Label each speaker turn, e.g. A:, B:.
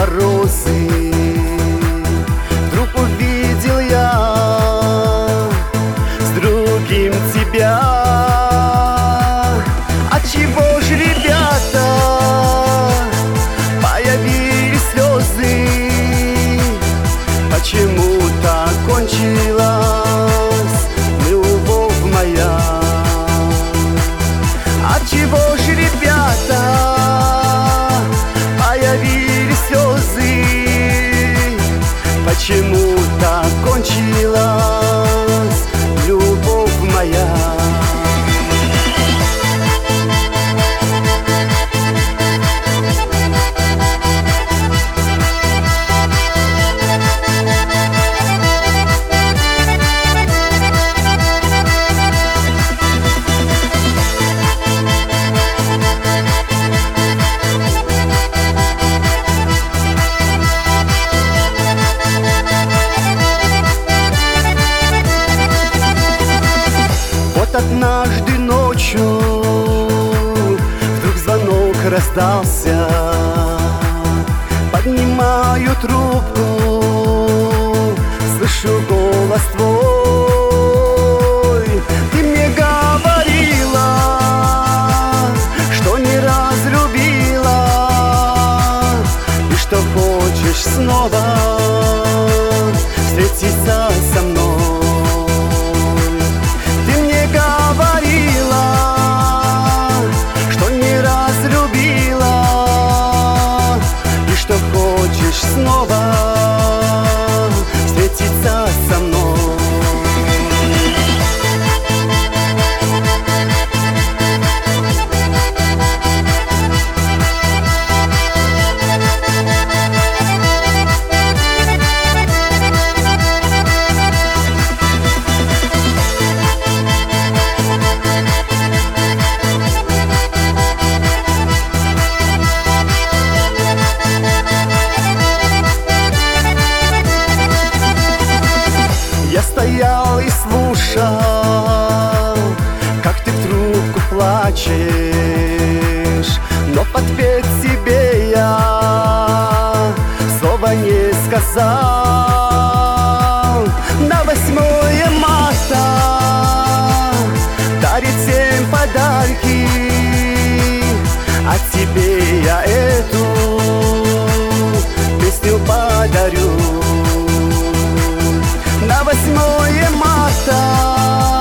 A: морозы, вдруг увидел я с другим тебя. Отчего же, ребята, появились слезы? Почему так кончилась любовь моя? Отчего же, ребята, появились слезы? Почему так кончилась любовь моя? Однажды ночью вдруг звонок раздался. Поднимаю трубку, слышу голос твой. Ты мне говорила, что не разлюбила и что хочешь снова встретиться со мной. Снова встретиться со мной. Я стоял и слушал, как ты в трубку плачешь, но в ответ себе я слова не сказал. На 8 марта дарит всем подарки, а тебе я эту песню подарю. На 8 марта